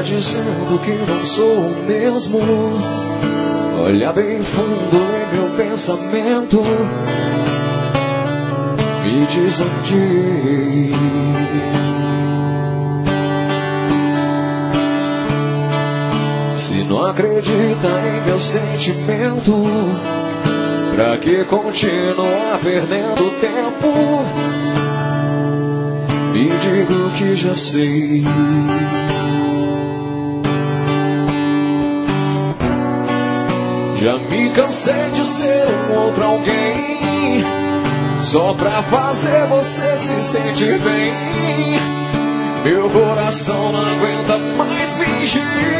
dizendo que não sou o mesmo. Olha bem fundo em meu pensamento, me diz onde ir. Se não acredita em meu sentimento, pra que continuar perdendo tempo? Me digo que já sei. Já me cansei de ser um outro alguém, só pra fazer você se sentir bem. Meu coração não aguenta mais fingir.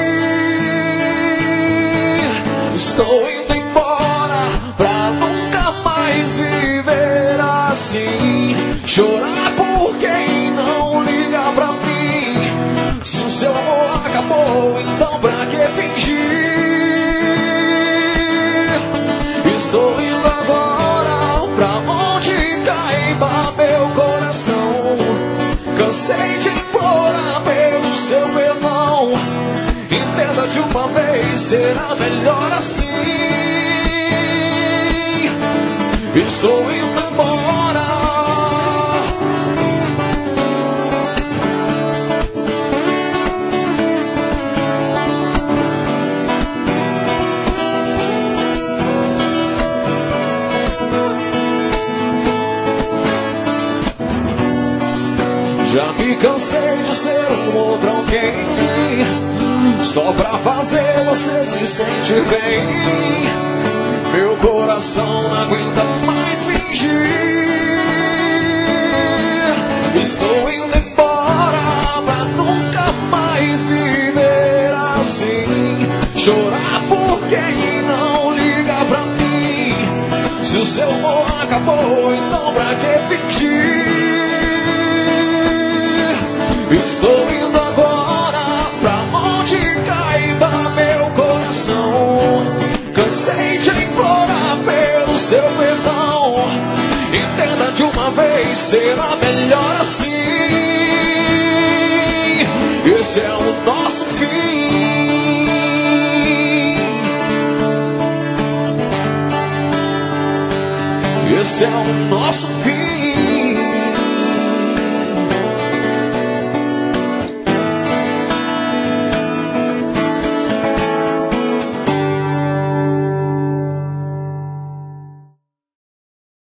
Estou indo embora pra nunca mais viver assim. Chorar por quem não liga pra mim. Se o seu amor acabou, então pra que fingir? Estou indo agora pra onde caiba meu coração. Cansei de implorar pelo seu perdão. Entenda de uma vez, será melhor assim. Estou indo embora. Já me cansei de ser um outro alguém, só pra fazer você se sentir bem. Meu coração não aguenta mais fingir. Estou indo embora pra nunca mais viver assim. Chorar por quem não liga pra mim. Se o seu amor acabou, então pra que fingir? Estou indo agora pra onde caiba meu coração. Cansei de implorar pelo seu perdão. Entenda de uma vez, será melhor assim. Esse é o nosso fim. Esse é o nosso fim.